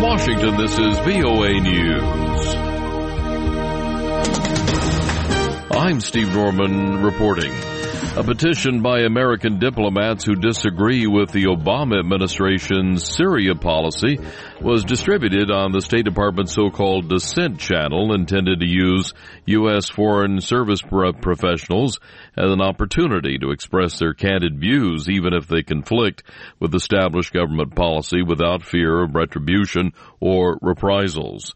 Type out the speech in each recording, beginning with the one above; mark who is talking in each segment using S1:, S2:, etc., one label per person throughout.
S1: Washington, this is VOA News. I'm Steve Norman reporting. A petition by American diplomats who disagree with the Obama administration's Syria policy was distributed on the State Department's so-called Dissent channel, intended to use U.S. Foreign Service professionals as an opportunity to express their candid views, even if they conflict with established government policy, without fear of retribution or reprisals.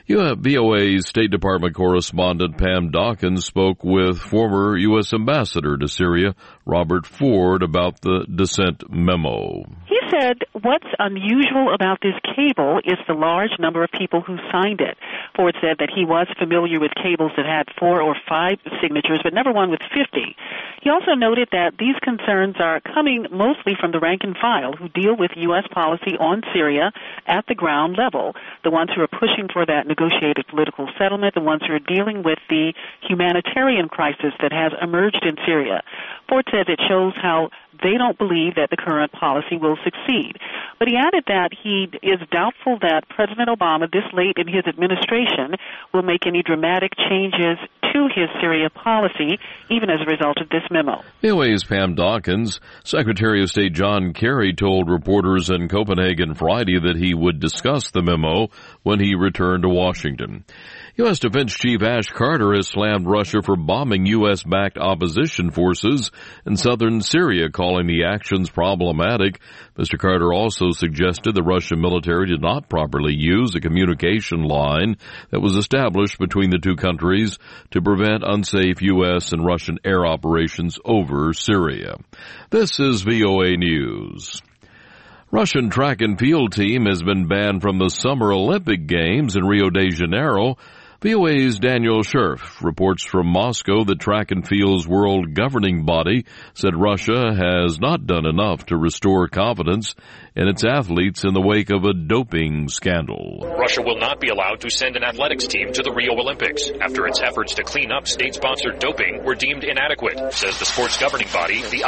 S1: VOA's State Department correspondent Pam Dawkins spoke with former U.S. Ambassador to Syria, Robert Ford, about the dissent memo.
S2: He said what's unusual about this cable is the large number of people who signed it. Ford said that he was familiar with cables that had 4 or 5 signatures, but never one with 50. He also noted that these concerns are coming mostly from the rank and file who deal with U.S. policy on Syria at the ground level, the ones who are pushing for that negotiated political settlement, the ones who are dealing with the humanitarian crisis that has emerged in Syria. Ford says it shows how they don't believe that the current policy will succeed. But he added that he is doubtful that President Obama, this late in his administration, will make any dramatic changes to his Syria policy, even as a result of this memo.
S1: VOA's Pam Dawkins. Secretary of State John Kerry told reporters in Copenhagen Friday that he would discuss the memo when he returned to Washington. U.S. Defense Chief Ash Carter has slammed Russia for bombing U.S.-backed opposition forces in southern Syria, calling the actions problematic. Mr. Carter also suggested the Russian military did not properly use a communication line that was established between the two countries to prevent unsafe U.S. and Russian air operations over Syria. This is VOA News. Russian track and field team has been banned from the Summer Olympic Games in Rio de Janeiro. VOA's Daniel Scherf reports from Moscow that track and field's world governing body said Russia has not done enough to restore confidence in its athletes in the wake of a doping scandal.
S3: Russia will not be allowed to send an athletics team to the Rio Olympics after its efforts to clean up state-sponsored doping were deemed inadequate, says the sports governing body, the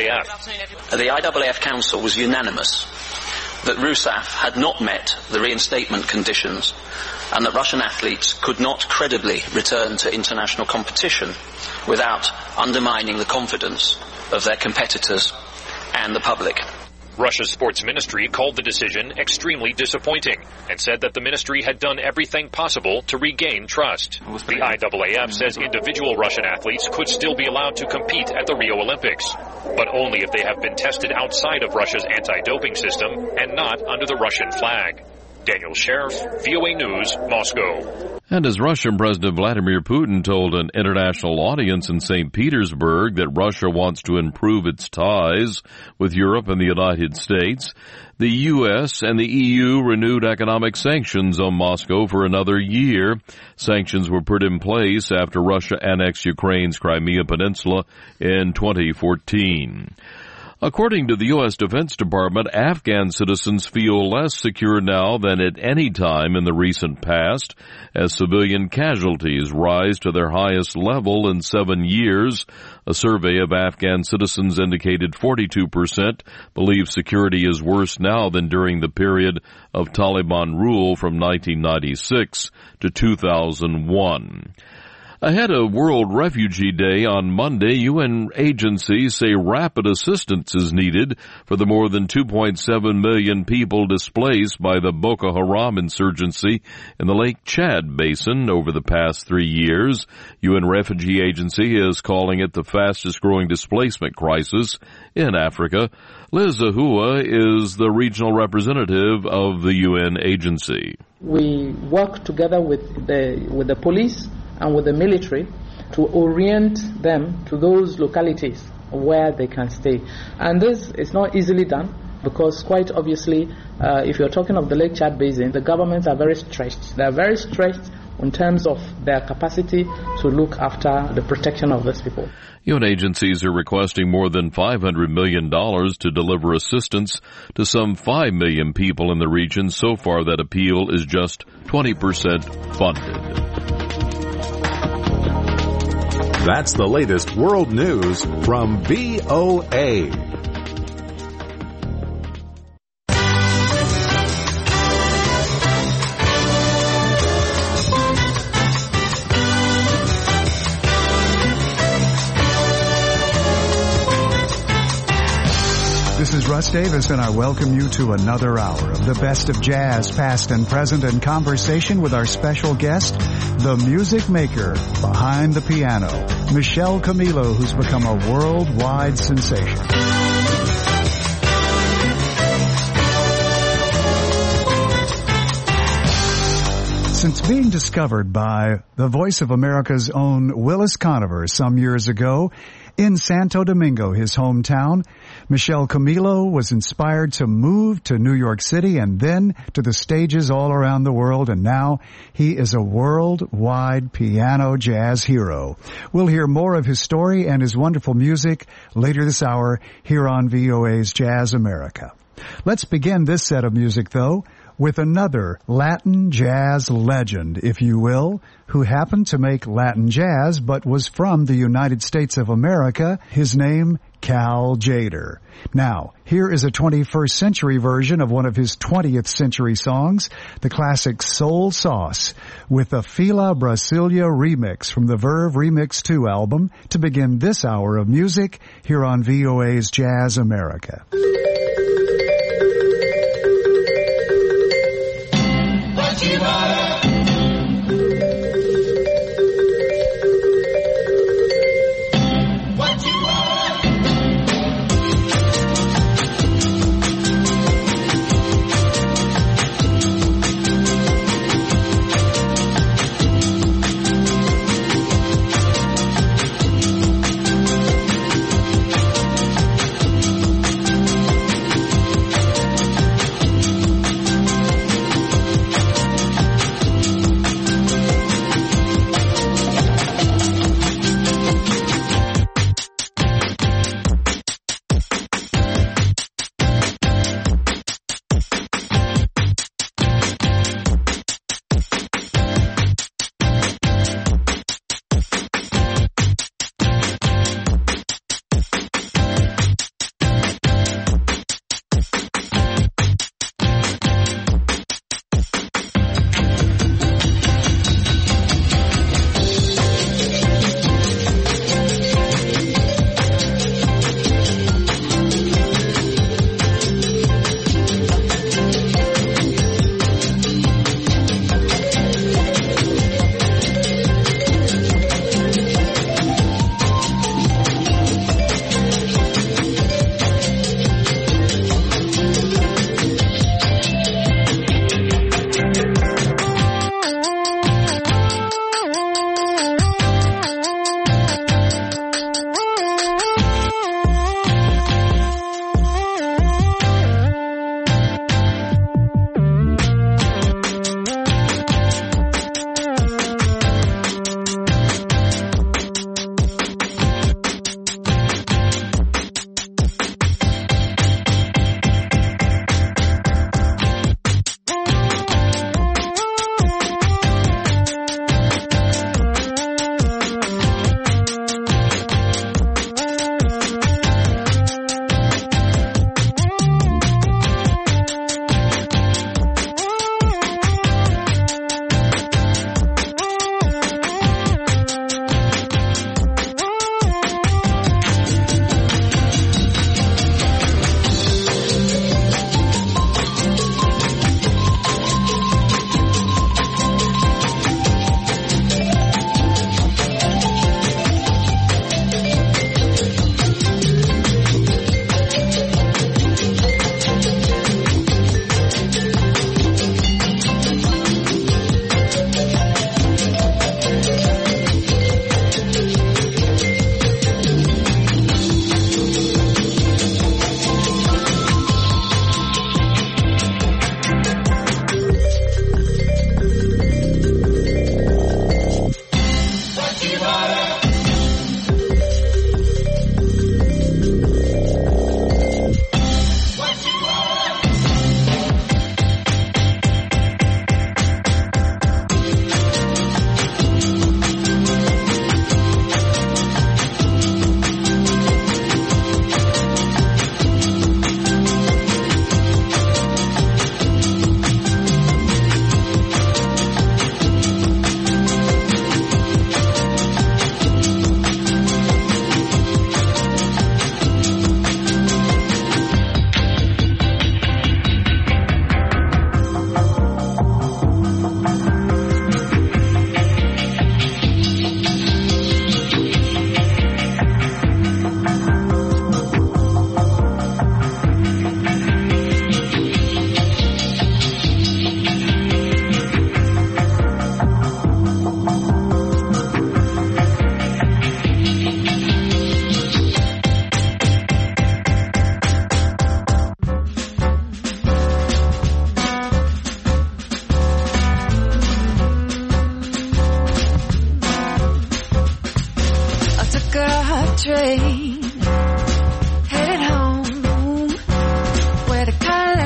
S3: IAAF.
S4: The IAAF Council was unanimous that RUSAF had not met the reinstatement conditions and that Russian athletes could not credibly return to international competition without undermining the confidence of their competitors and the public.
S3: Russia's sports ministry called the decision extremely disappointing and said that the ministry had done everything possible to regain trust. The IAAF says individual Russian athletes could still be allowed to compete at the Rio Olympics, but only if they have been tested outside of Russia's anti-doping system and not under the Russian flag. Daniel Scherf, VOA News, Moscow.
S1: And as Russian President Vladimir Putin told an international audience in St. Petersburg that Russia wants to improve its ties with Europe and the United States, the U.S. and the EU renewed economic sanctions on Moscow for another year. Sanctions were put in place after Russia annexed Ukraine's Crimea Peninsula in 2014. According to the U.S. Defense Department, Afghan citizens feel less secure now than at any time in the recent past as civilian casualties rise to their highest level in 7 years. A survey of Afghan citizens indicated 42% believe security is worse now than during the period of Taliban rule from 1996 to 2001. Ahead of World Refugee Day on Monday, UN agencies say rapid assistance is needed for the more than 2.7 million people displaced by the Boko Haram insurgency in the Lake Chad Basin over the past 3 years. UN Refugee Agency is calling it the fastest growing displacement crisis in Africa. Liz Ahua is the regional representative of the UN agency.
S5: We work together with the police and with the military to orient them to those localities where they can stay. And this is not easily done because quite obviously, if you're talking of the Lake Chad Basin, the governments are very stretched. They are very stretched in terms of their capacity to look after the protection of these people.
S1: UN agencies are requesting more than $500 million to deliver assistance to some 5 million people in the region. So far, that appeal is just 20% funded.
S6: That's the latest world news from VOA.
S7: This is Russ Davis, and I welcome you to another hour of the best of jazz, past and present, and conversation with our special guest, the music maker behind the piano, Michel Camilo, who's become a worldwide sensation. Since being discovered by the Voice of America's own Willis Conover some years ago in Santo Domingo, his hometown, Michel Camilo was inspired to move to New York City and then to the stages all around the world, and now he is a worldwide piano jazz hero. We'll hear more of his story and his wonderful music later this hour here on VOA's Jazz America. Let's begin this set of music, though, with another Latin jazz legend, if you will, who happened to make Latin jazz but was from the United States of America. His name, Cal Tjader. Now, here is a 21st century version of one of his 20th century songs, the classic Soul Sauce, with a Fila Brasilia remix from the Verve Remix 2 album to begin this hour of music here on VOA's Jazz America.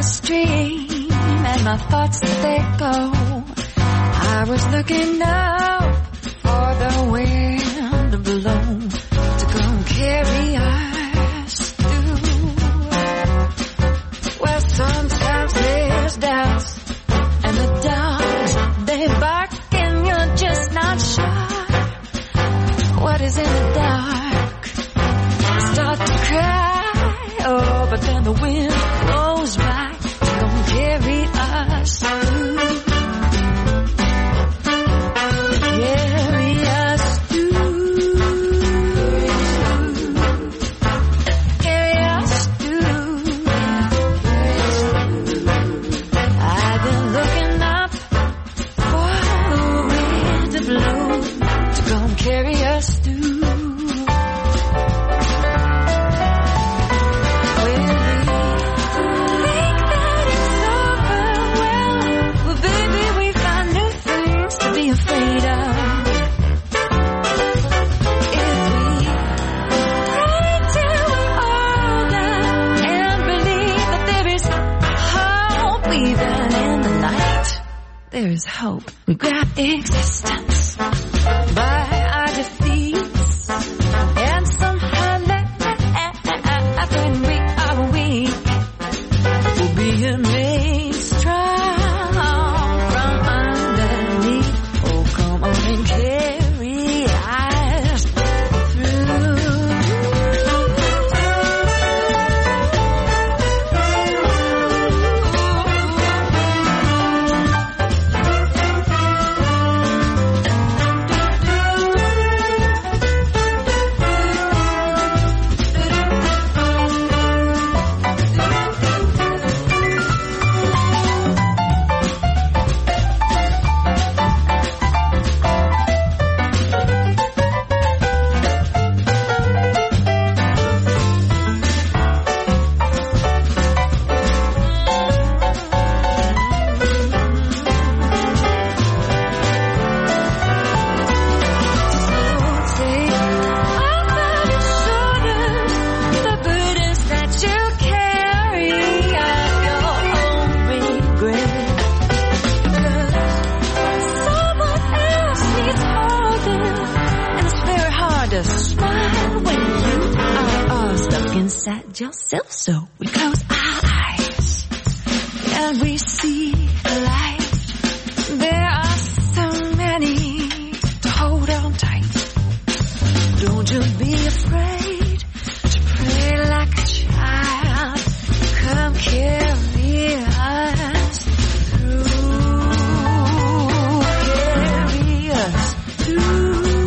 S8: stream and my thoughts they go. I was looking up for the wind to blow to go carry us through. Well, sometimes there's doubts and the dogs they bark and you're just not sure what is in the dark. Start to cry, oh, but then the wind blows by, gonna carry us through. Carry us through. Carry us through. I've been looking up for the wind to blow, to gonna carry us through. There is hope. We grab existence by our defeats, and somehow when we are weak, we'll be made strong from underneath. Oh, come on and carry us through. Yourself, so we close our eyes and we see the light. There are so many to hold on tight. Don't you be afraid to pray like a child. Come carry us through. Carry us through.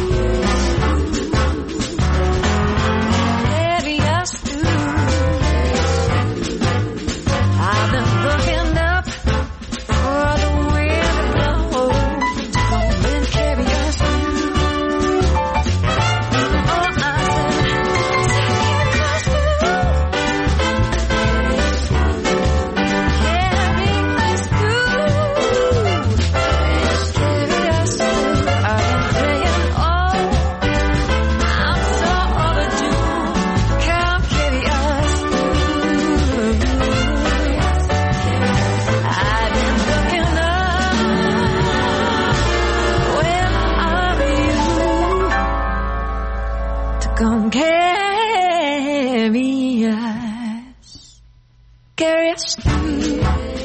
S8: Carry us through.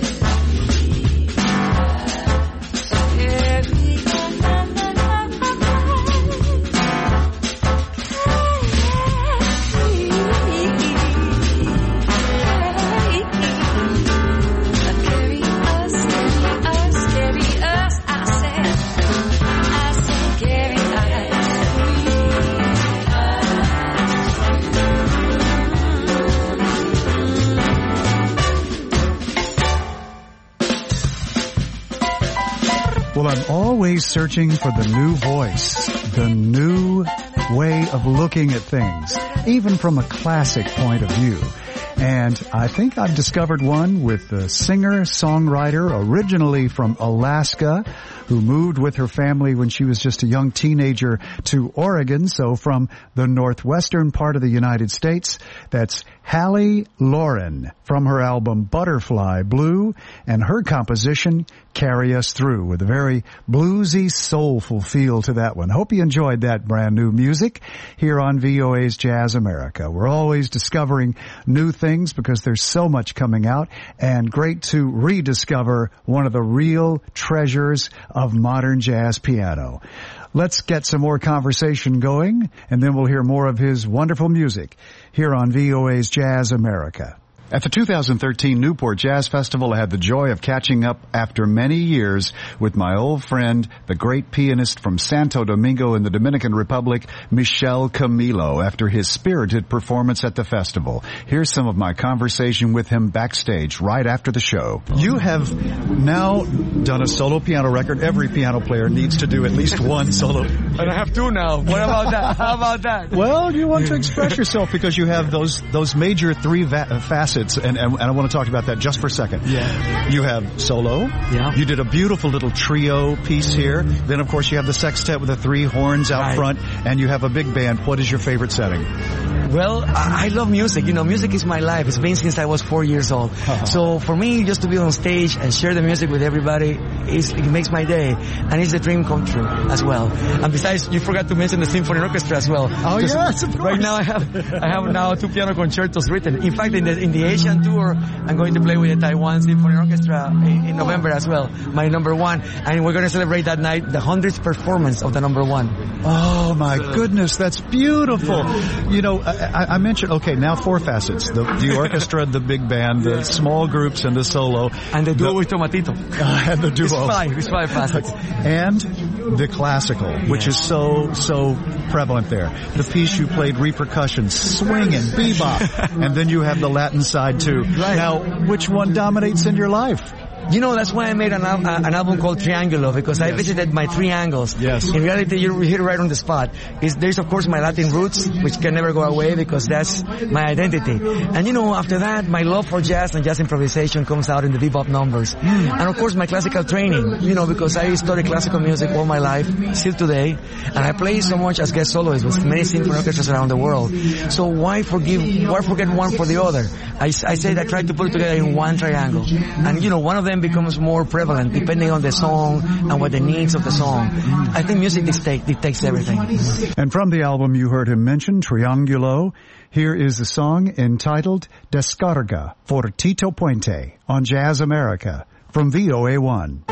S7: Well, I'm always searching for the new voice, the new way of looking at things, even from a classic point of view. And I think I've discovered one with the singer-songwriter originally from Alaska who moved with her family when she was just a young teenager to Oregon. So from the northwestern part of the United States, that's Hallie Lauren from her album Butterfly Blue, and her composition Carry Us Through, with a very bluesy, soulful feel to that one. Hope you enjoyed that brand new music here on VOA's Jazz America. We're always discovering new things because there's so much coming out, and great to rediscover one of the real treasures of modern jazz piano. Let's get some more conversation going, and then we'll hear more of his wonderful music here on VOA's Jazz America. At the 2013 Newport Jazz Festival, I had the joy of catching up after many years with my old friend, the great pianist from Santo Domingo in the Dominican Republic, Michel Camilo, after his spirited performance at the festival. Here's some of my conversation with him backstage right after the show. You have now done a solo piano record. Every piano player needs to do at least one solo.
S9: And I have two now. What about that? How about that?
S7: Well, you want to express yourself because you have those major three facets. And I want to talk about that just for a second.
S9: Yeah.
S7: You have solo.
S9: Yeah.
S7: You did a beautiful little trio piece here. Then, of course, you have the sextet with the three horns out front. And you have a big band. What is your favorite setting?
S9: Well, I love music. You know, music is my life. It's been since I was 4 years old. So for me, just to be on stage and share the music with everybody, it makes my day. And it's a dream come true as well. And besides, you forgot to mention the symphony orchestra as well.
S7: Oh, yes, of course.
S9: Right now, I have now 2 piano concertos written. In fact, in the Asian tour, I'm going to play with the Taiwan Symphony Orchestra in November as well. My number 1. And we're going to celebrate that night the 100th performance of the number 1.
S7: Oh, my goodness. That's beautiful. Yeah. You know, I mentioned, okay, now 4 facets. The orchestra, the big band, the small groups, and the solo.
S9: And the duo with Tomatito.
S7: And the duo.
S9: It's 5 facets.
S7: And the classical, which is so prevalent there. The piece you played, repercussion, swing and bebop. And then you have the Latin side too.
S9: Right.
S7: Now, which one dominates in your life?
S9: You know, that's why I made an album called Triangulo, because I visited my 3 angles.
S7: Yes.
S9: In reality, you hit it right on the spot. There's, of course, my Latin roots, which can never go away because that's my identity. And, you know, after that, my love for jazz and jazz improvisation comes out in the bebop numbers. And, of course, my classical training, you know, because I studied classical music all my life, still today. And I play so much as guest soloist with many symphony orchestras around the world. So why forget one for the other? I said I tried to put it together in one triangle. And, you know, one of them becomes more prevalent depending on the song and what the needs of the song. I think music dictates everything.
S7: And from the album you heard him mention, Triangulo, here is the song entitled Descarga for Tito Puente on Jazz America from VOA1.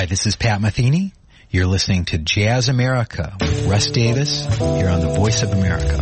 S10: Hi, this is Pat Metheny. You're listening to Jazz America with Russ Davis here on the Voice of America.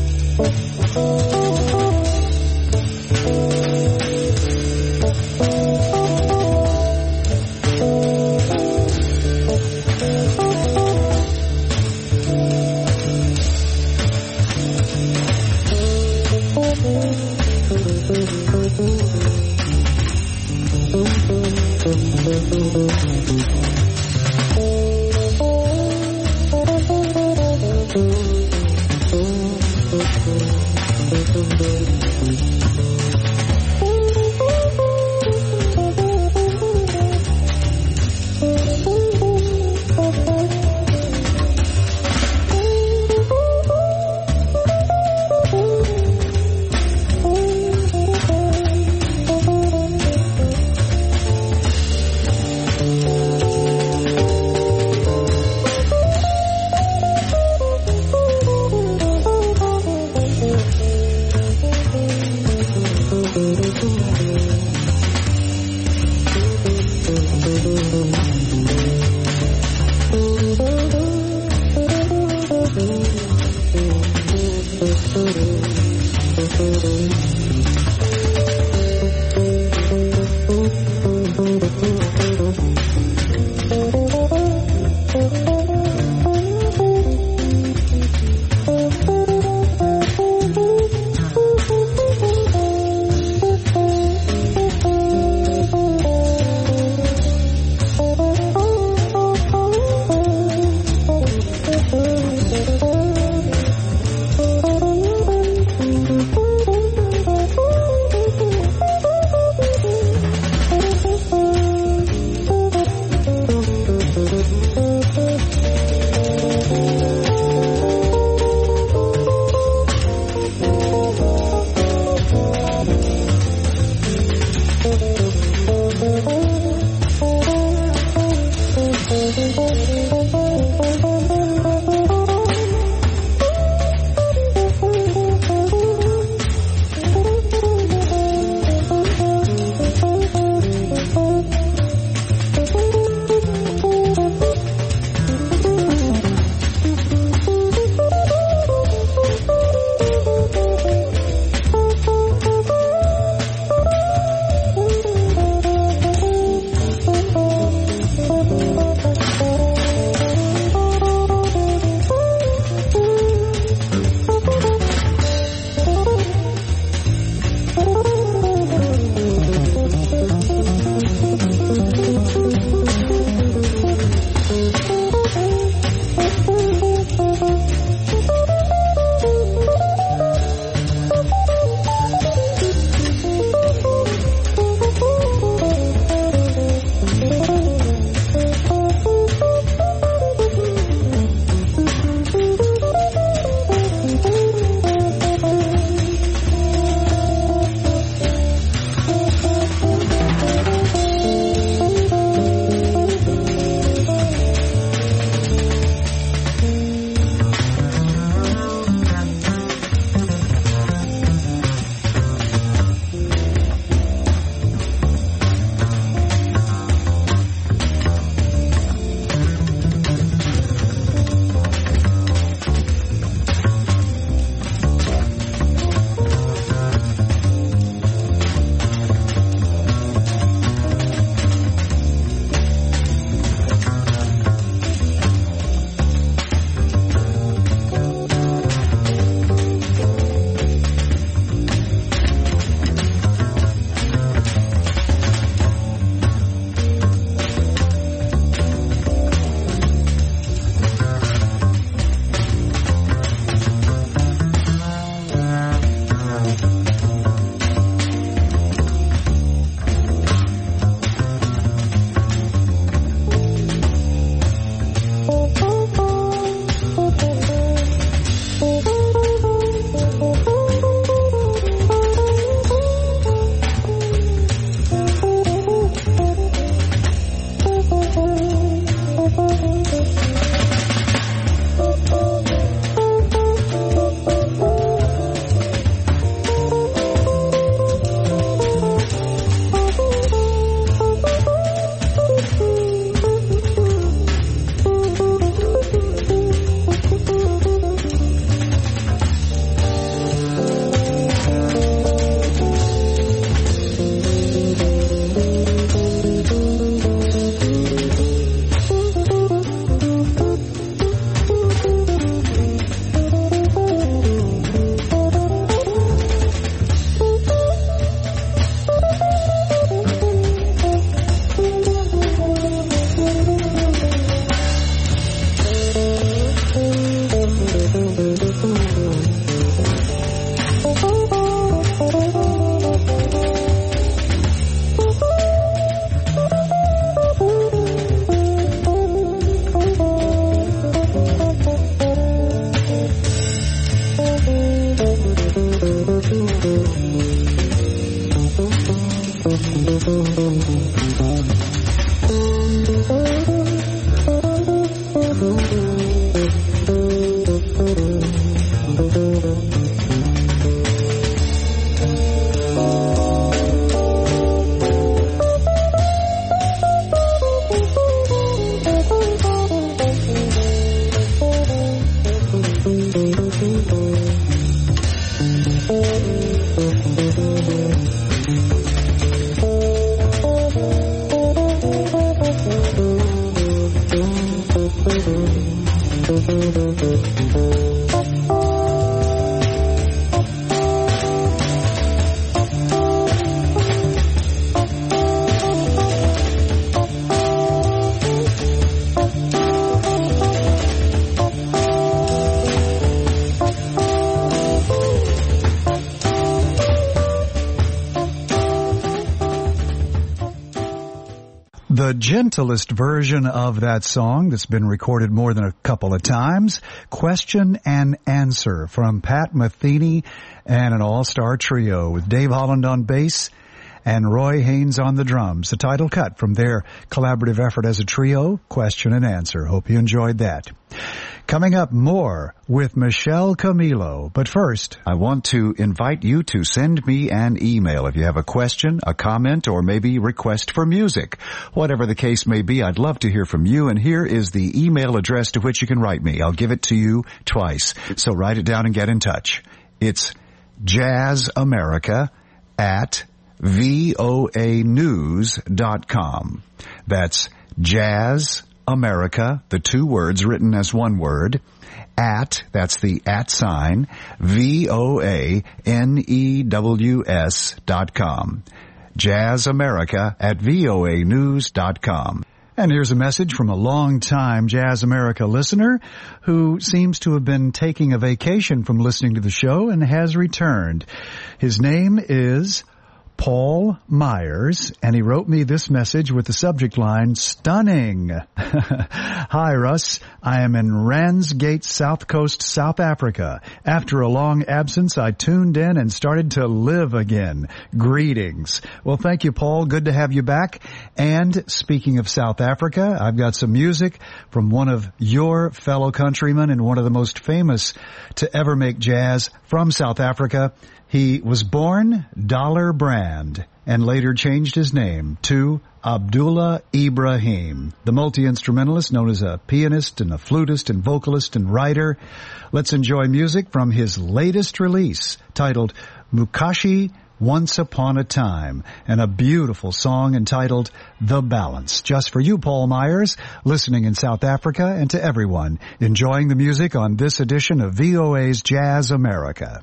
S7: The gentlest version of that song that's been recorded more than a couple of times, Question and Answer from Pat Metheny and an all-star trio with Dave Holland on bass and Roy Haynes on the drums. The title cut from their collaborative effort as a trio, Question and Answer. Hope you enjoyed that. Coming up, more with Michelle Camilo. But first, I want to invite you to send me an email if you have a question, a comment, or maybe request for music. Whatever the case may be, I'd love to hear from you, and here is the email address to which you can write me. I'll give it to you twice, so write it down and get in touch. It's jazzamerica@voanews.com. That's jazzamerica, the two words written as one word, that's the @ VOANEWS.com. jazzamerica@voanews.com. And here's a message from a long-time Jazz America listener who seems to have been taking a vacation from listening to the show and has returned. His name is Paul Myers, and he wrote me this message with the subject line, Stunning. Hi, Russ. I am in Randsgate, South Coast, South Africa. After a long absence, I tuned in and started to live again. Greetings. Well, thank you, Paul. Good to have you back. And speaking of South Africa, I've got some music from one of your fellow countrymen and one of the most famous to ever make jazz from South Africa. He was born Dollar Brand and later changed his name to Abdullah Ibrahim, the multi-instrumentalist known as a pianist and a flutist and vocalist and writer. Let's enjoy music from his latest release titled Mukashi Once Upon a Time, and a beautiful song entitled The Balance. Just for you, Paul Myers, listening in South Africa, and to everyone enjoying the music on this edition of VOA's Jazz America.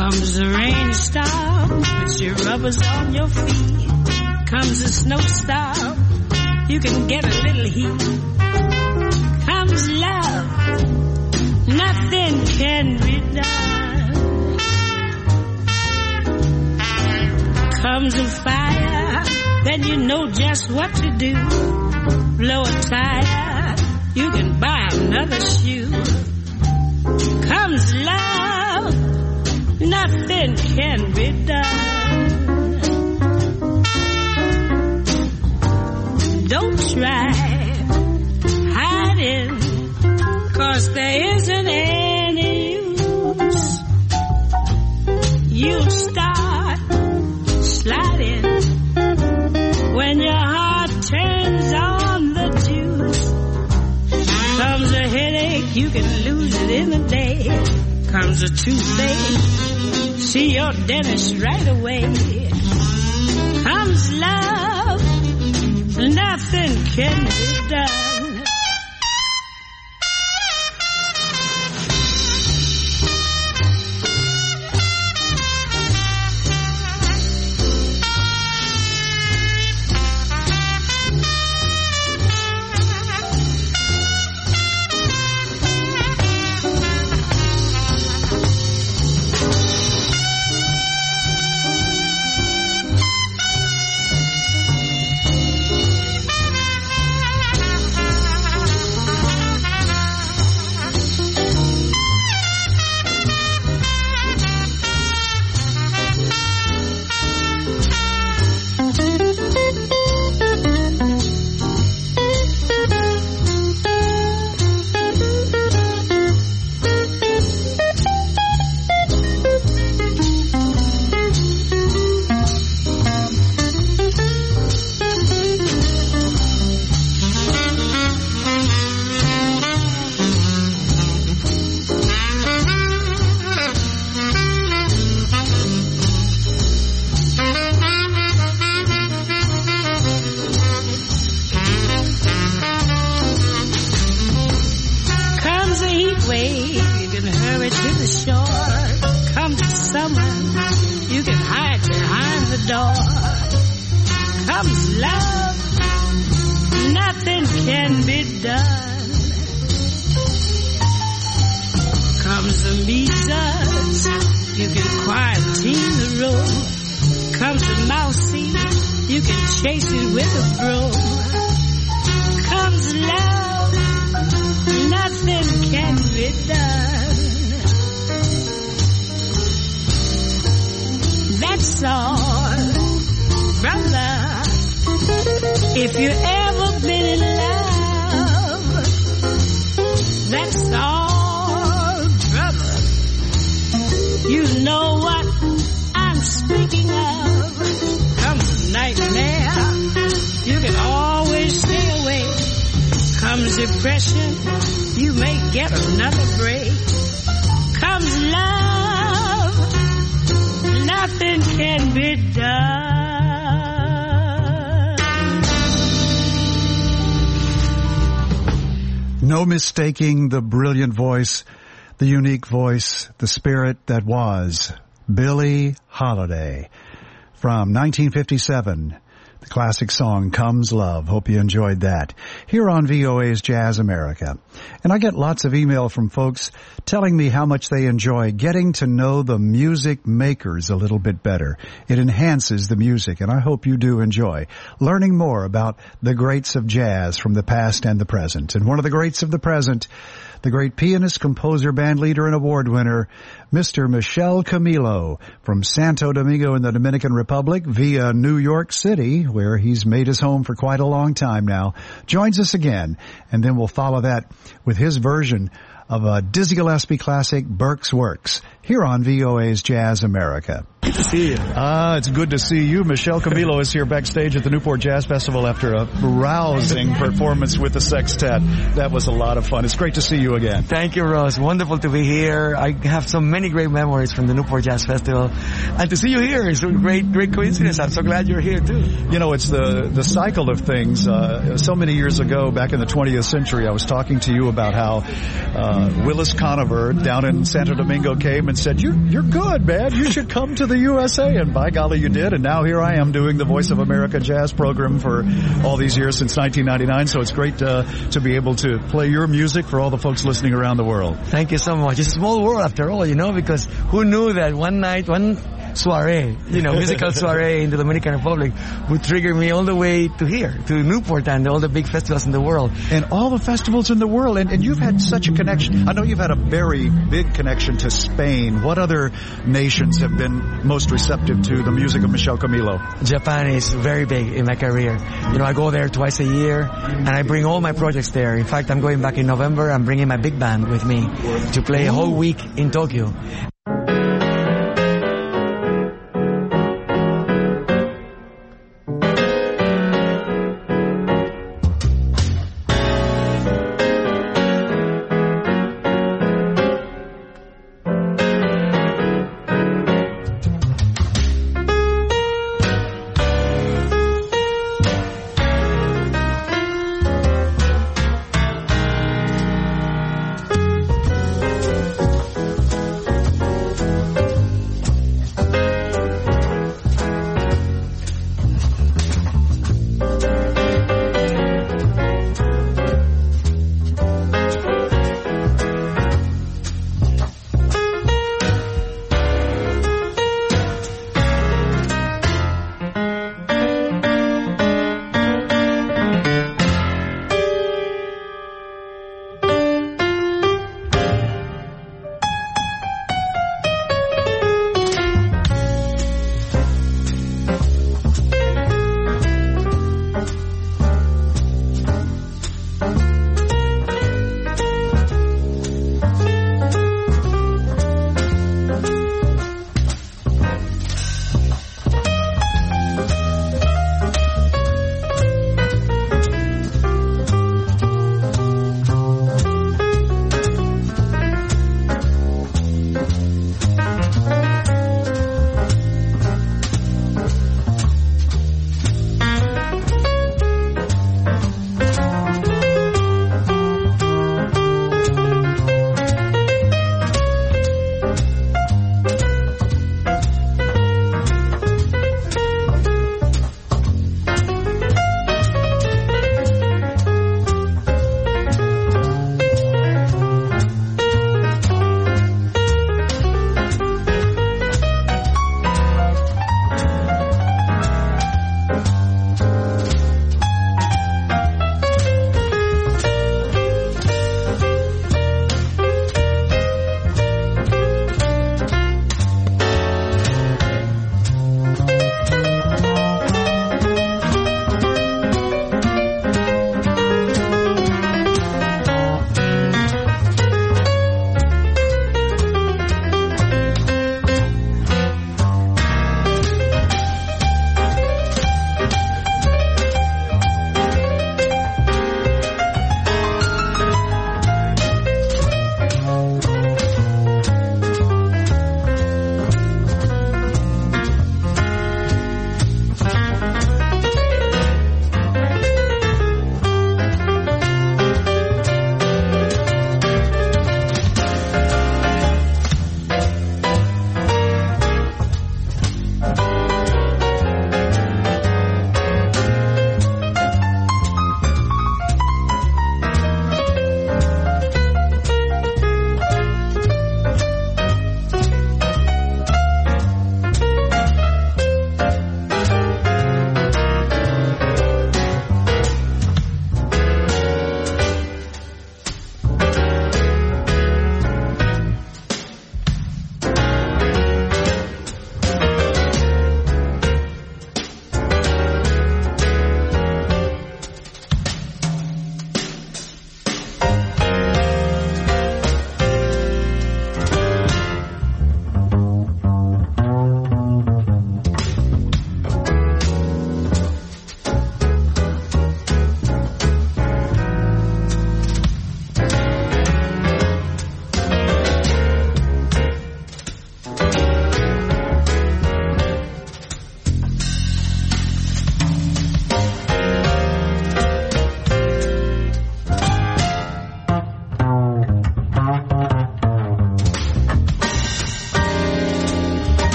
S11: Comes the rainstorm, puts your rubbers on your feet. Comes a snowstorm, you can get a little heat. Comes love, nothing can be done. Comes a fire, then you know just what to do. Blow a tire, you can buy another shoe. Comes love, nothing can be done. Don't try hiding, 'cause there isn't any use. You'll start sliding when your heart turns on the juice. Comes a headache, you can lose it in a day. Comes a toothache, see your dentist right away. Comes love, nothing can be done.
S7: No mistaking the brilliant voice, the unique voice, the spirit that was Billie Holiday from 1957. The classic song, Comes Love. Hope you enjoyed that. Here on VOA's Jazz America. And I get lots of email from folks telling me how much they enjoy getting to know the music makers a little bit better. It enhances the music, and I hope you do enjoy learning more about the greats of jazz from the past and the present. And one of the greats of the present, the great pianist, composer, band leader, and award winner, Mr. Michel Camilo from Santo Domingo in the Dominican Republic via New York City, where he's made his home for quite a long time now, joins us again. And then we'll follow that with his version of a Dizzy Gillespie classic, Burke's Works, here on VOA's Jazz America.
S9: Good to see you.
S7: It's good to see you. Michelle Camilo is here backstage at the Newport Jazz Festival after a rousing performance with the sextet. That was a lot of fun. It's great to see you again.
S9: Thank you, Ross. Wonderful to be here. I have so many great memories from the Newport Jazz Festival. And to see you here is a great coincidence. I'm so glad you're here, too.
S7: You know, it's the cycle of things. So many years ago, back in the 20th century, I was talking to you about how Willis Conover down in Santo Domingo came and said, you're good, man. You should come to the USA. And by golly, you did. And now here I am doing the Voice of America Jazz program for all these years since 1999. So it's great to be able to play your music for all the folks listening around the world.
S9: Thank you so much. It's a small world after all, because who knew that one soiree, musical soiree in the Dominican Republic would trigger me all the way to here, to Newport and all the big festivals in the world.
S7: And all the festivals in the world. And you've had such a connection. I know you've had a very big connection to Spain. What other nations have been most receptive to the music of Michelle Camilo?
S9: Japan is very big in my career. I go there twice a year and I bring all my projects there. In fact, I'm going back in November. I'm bringing my big band with me to play a whole week in Tokyo.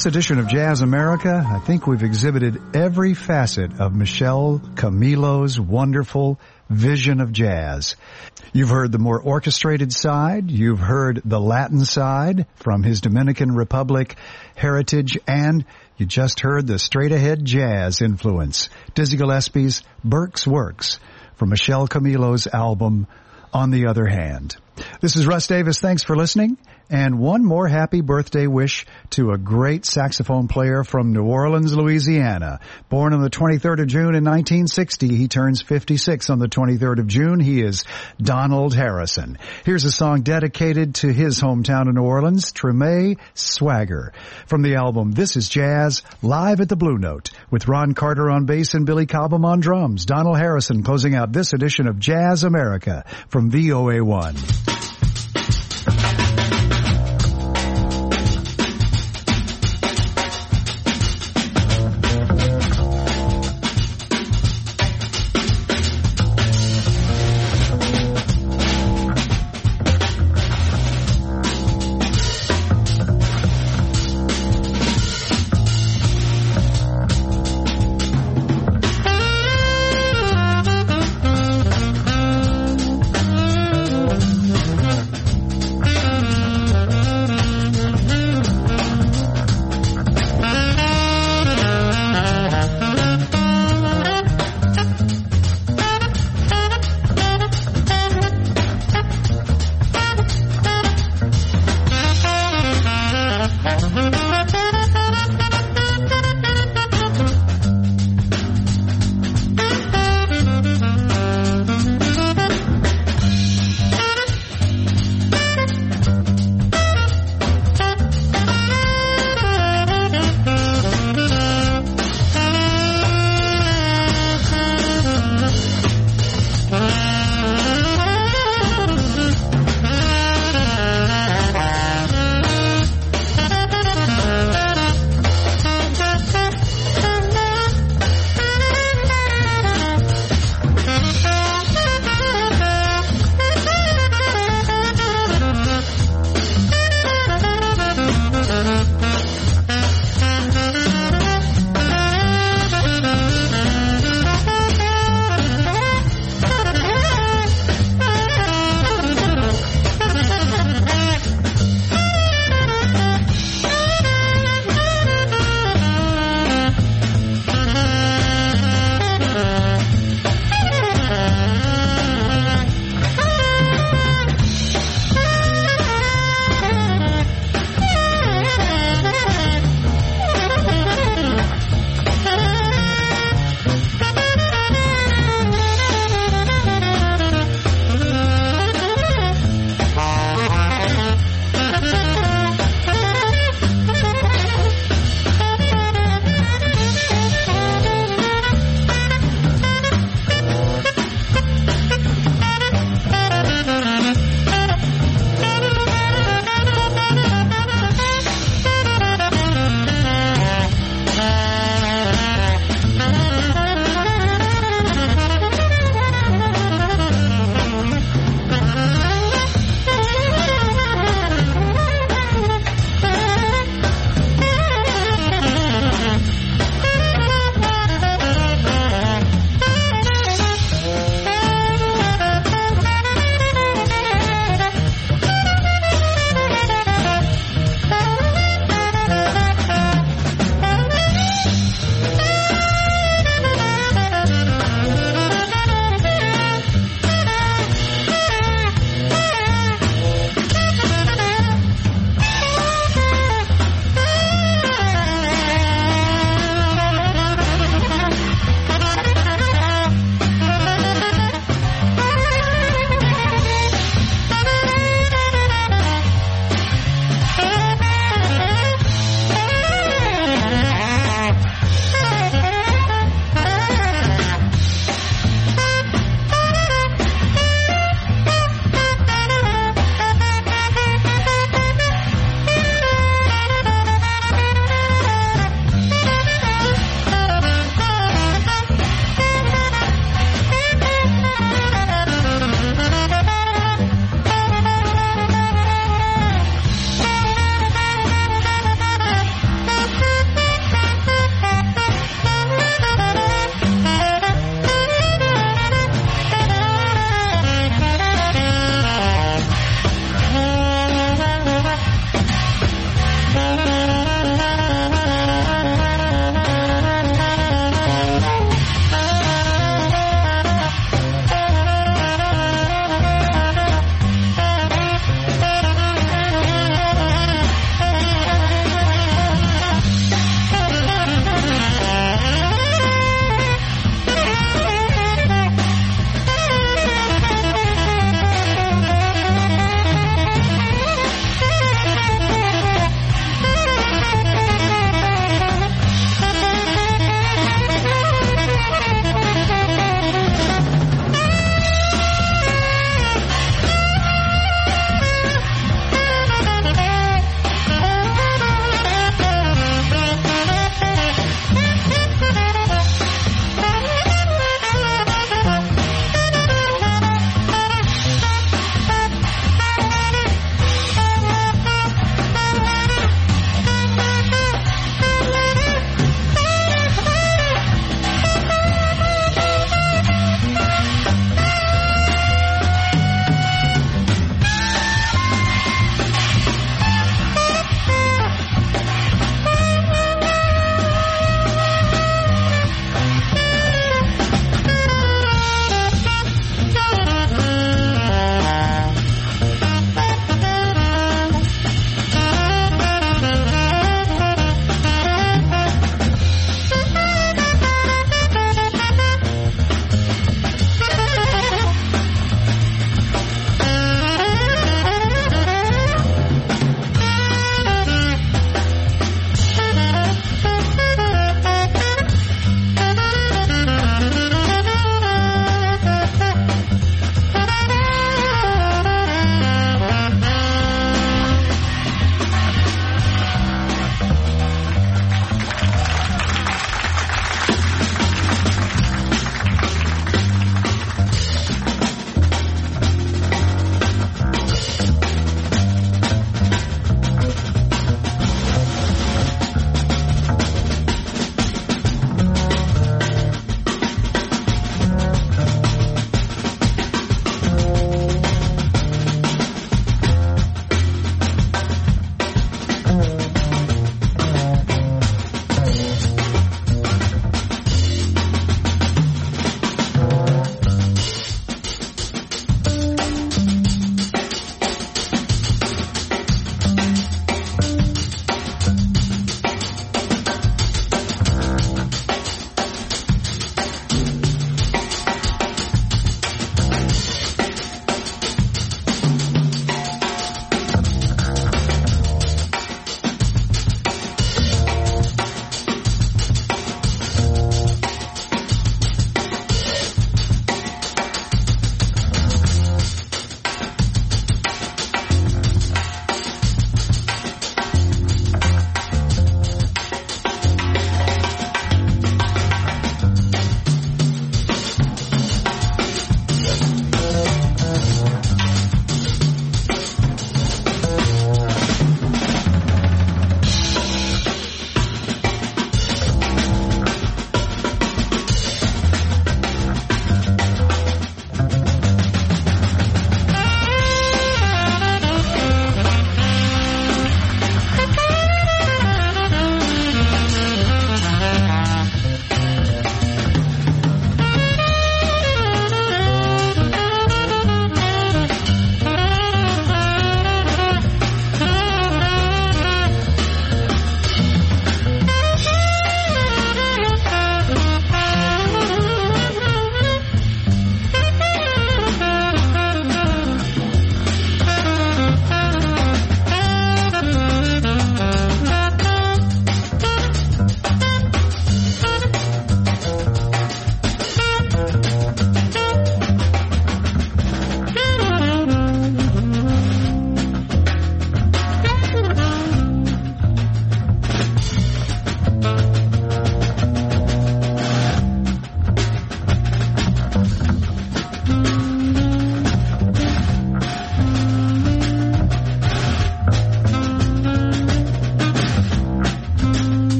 S7: this edition of Jazz America, I think we've exhibited every facet of Michel Camilo's wonderful vision of jazz. You've heard the more orchestrated side. You've heard the Latin side from his Dominican Republic heritage, and you just heard the straight-ahead jazz influence. Dizzy Gillespie's Burke's Works from Michel Camilo's album, On the Other Hand. This is Russ Davis. Thanks for listening. And one more happy birthday wish to a great saxophone player from New Orleans, Louisiana. Born on the 23rd of June in 1960, he turns 56 on the 23rd of June. He is Donald Harrison. Here's a song dedicated to his hometown of New Orleans, Treme Swagger. From the album This Is Jazz, live at the Blue Note, with Ron Carter on bass and Billy Cobham on drums. Donald Harrison closing out this edition of Jazz America from VOA1.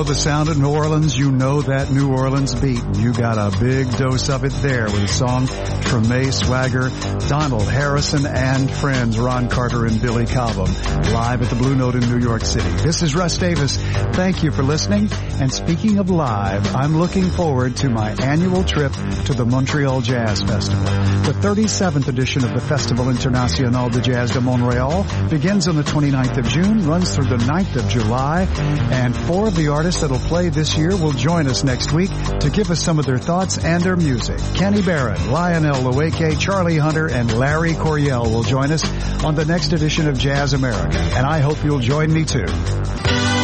S7: the sound of New Orleans, you know that New Orleans beat. You got a big dose of it there with a song Treme Swagger, Donald Harrison, and friends Ron Carter and Billy Cobham, live at the Blue Note in New York City. This is Russ Davis. Thank you for listening. And speaking of live, I'm looking forward to my annual trip to the Montreal Jazz Festival. The 37th edition of the Festival International de Jazz de Montréal begins on the 29th of June, runs through the 9th of July, and 4 of the artists that'll play this year will join us next week to give us some of their thoughts and their music. Kenny Barron, Lionel Loeke, Charlie Hunter, and Larry Coryell will join us on the next edition of Jazz America, and I hope you'll join me too.